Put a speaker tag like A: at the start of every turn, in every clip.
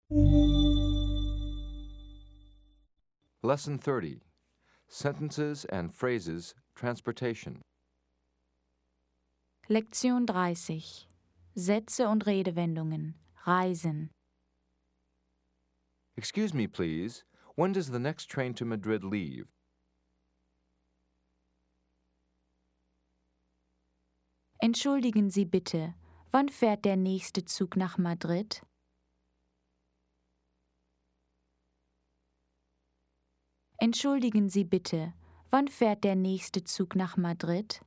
A: Lesson 30. Sentences and Phrases, Transportation.
B: Lektion 30. Sätze und Redewendungen. Reisen.
A: Excuse me, please. When does the next train to Madrid leave?
B: Entschuldigen Sie bitte, wann fährt der nächste Zug nach Madrid? Entschuldigen Sie bitte, wann fährt der nächste Zug nach Madrid?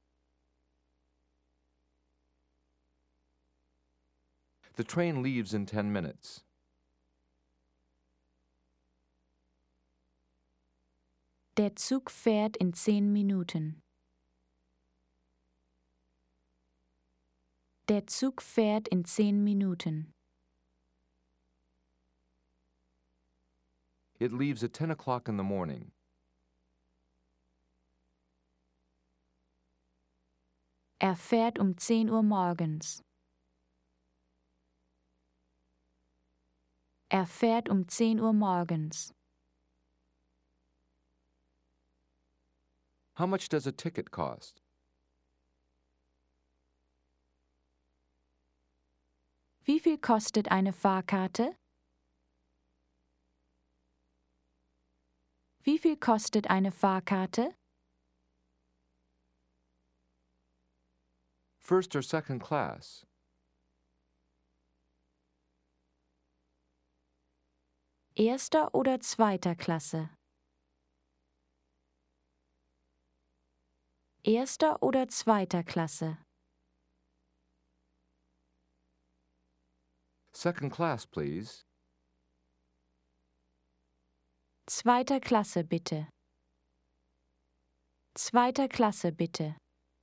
A: The train leaves in 10 minutes.
B: Der Zug fährt in 10 Minuten. Der Zug fährt in 10 Minuten.
A: It leaves at 10 o'clock in the morning.
B: Er fährt um 10 Uhr morgens. Er fährt um 10 Uhr morgens.
A: How much does a ticket cost?
B: Wie viel kostet eine Fahrkarte? Wie viel kostet eine Fahrkarte?
A: First or second class?
B: Erster oder zweiter Klasse? Erster oder zweiter Klasse?
A: Second class, please.
B: Zweiter Klasse bitte. Zweiter Klasse bitte.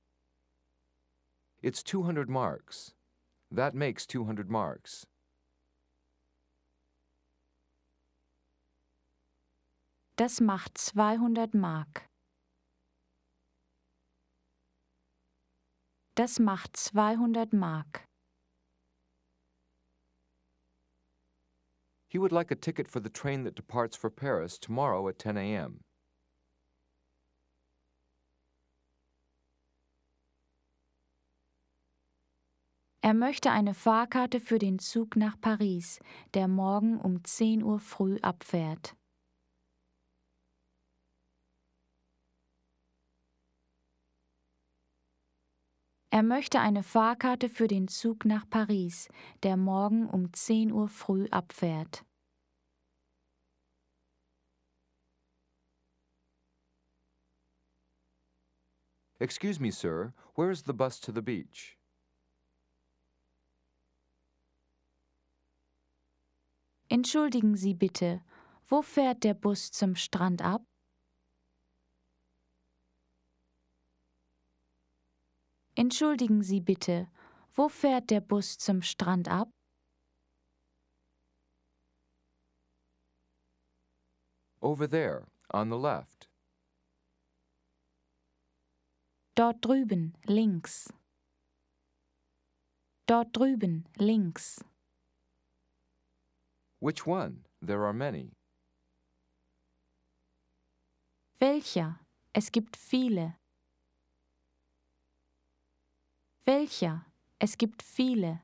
A: It's 200 marks. That makes 200 marks.
B: Das macht 200 Mark. Das macht 200 Mark.
A: He would like a ticket for the train that departs for Paris tomorrow at 10 a.m.
B: Er möchte eine Fahrkarte für den Zug nach Paris, der morgen um 10 Uhr früh abfährt. Er möchte eine Fahrkarte für den Zug nach Paris, der morgen um 10 Uhr früh abfährt.
A: Excuse me, sir. Where is the bus to the beach?
B: Entschuldigen Sie bitte, wo fährt der Bus zum Strand ab? Entschuldigen Sie bitte, wo fährt der Bus zum Strand ab?
A: Over there, on the left.
B: Dort drüben, links. Dort drüben, links.
A: Which one? There are many.
B: Welcher? Es gibt viele. Welcher? Es gibt viele.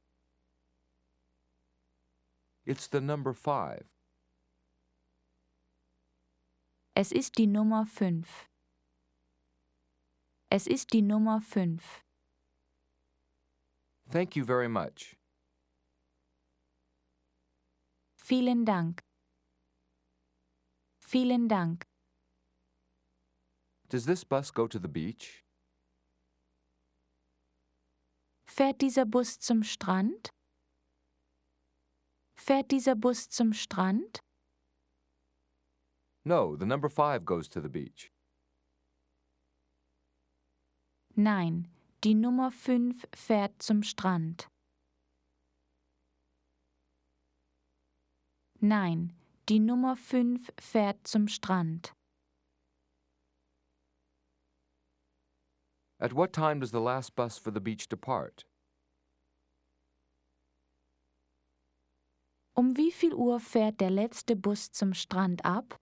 A: It's the number 5.
B: Es ist die Nummer 5. Es ist die Nummer 5.
A: Thank you very much.
B: Vielen Dank. Vielen Dank.
A: Does this bus go to the beach?
B: Fährt dieser Bus zum Strand? Fährt dieser Bus zum Strand?
A: No, the number 5 goes to the beach.
B: Nein, die Nummer 5 fährt zum Strand. Nein, die Nummer 5 fährt zum Strand.
A: At what time does the last bus for the beach depart?
B: Um wie viel Uhr fährt der letzte Bus zum Strand ab?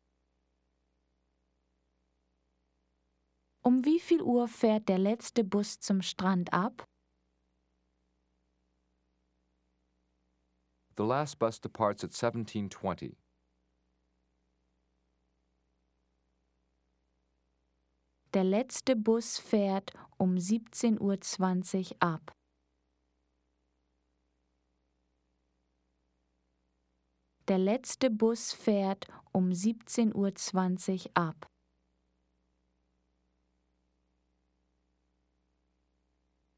B: Um wie viel Uhr fährt der letzte Bus zum Strand ab?
A: The last bus departs at 17:20.
B: Der letzte Bus fährt um 17:20 Uhr ab. Der letzte Bus fährt um 17:20 Uhr ab.